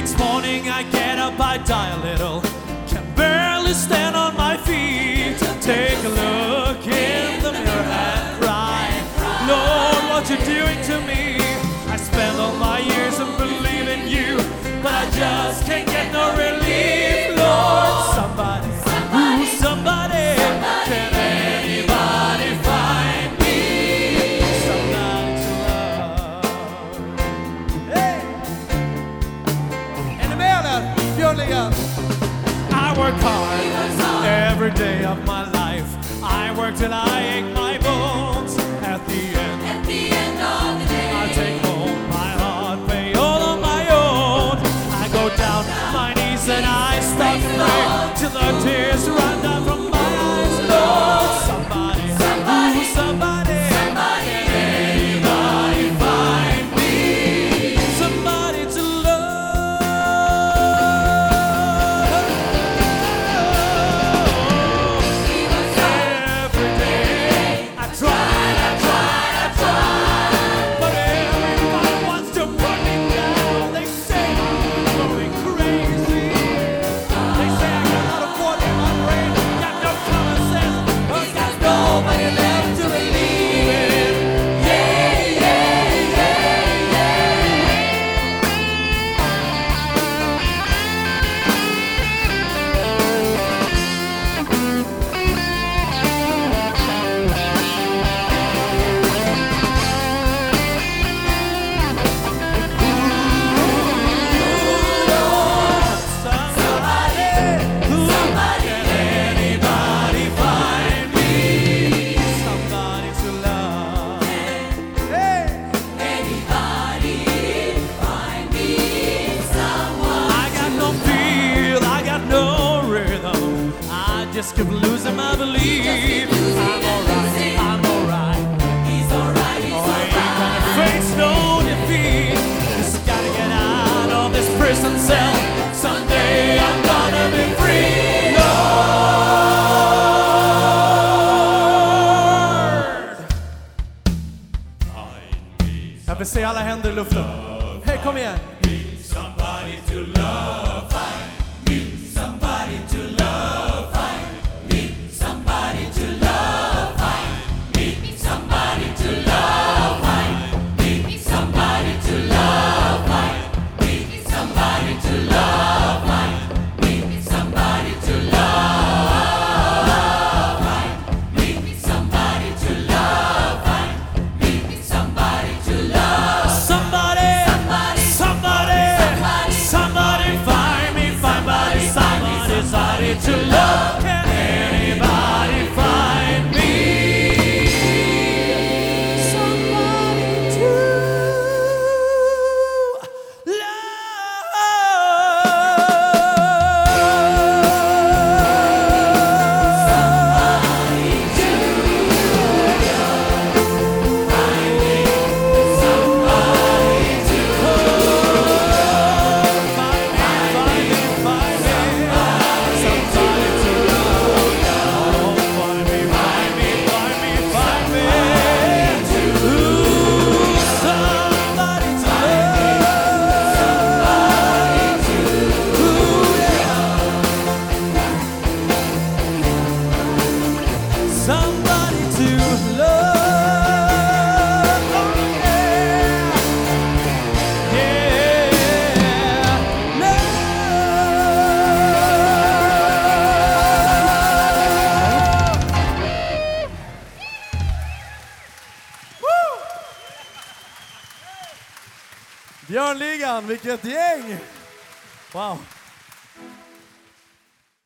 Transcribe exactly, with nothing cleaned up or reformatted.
Next morning I get up, I die a little, can barely stand on my feet. Take a look in the mirror and cry, Lord, what you doing to me? I spent all my years and believe in you, but I just can't get no relief. Lord, somebody, somebody, ooh, somebody, somebody, can anybody find me somebody to love? Hey! Är ni med där, Björnligan? I work hard every day of my life. I work till I ache my bones. At the end, At the end of the day, I take home my heart, pay all on my own. I go down my knees and I start to pray till the tears run down from my eyes. Lord, somebody, Somebody, ooh, somebody, somebody, anybody find me somebody to love. Every day I tried, I tried, I tried, but everybody wants to put me down. They say I'm going crazy. They say I got a lot of water in my brain, got no common sense, but got nobody left to believe in. Yeah, yeah, yeah, yeah. Somebody, who can anybody find me somebody to love? Hey, anybody find me someone. I got no feel, I got no rhythm. I just keep losing my belief. I'm alright, I'm alright. He's alright, he's Oh, I ain't alright. gonna face no defeat. Just gotta get out of this prison cell. Someday I'm gonna be free, Lord. Jag vill se alla händer i luften. Hej, kom igen. Somebody to love, find me somebody to love, find me somebody to love, find me somebody to love, find me somebody to love, find me somebody to love, find me somebody to love, find me somebody to love, find me somebody to love. Somebody, somebody, somebody find me, find body, somebody, somebody to love. Can anybody find me somebody to somebody to love. Oh, yeah. Yeah. Love. Woo! Björnligan, vilket gäng! Wow.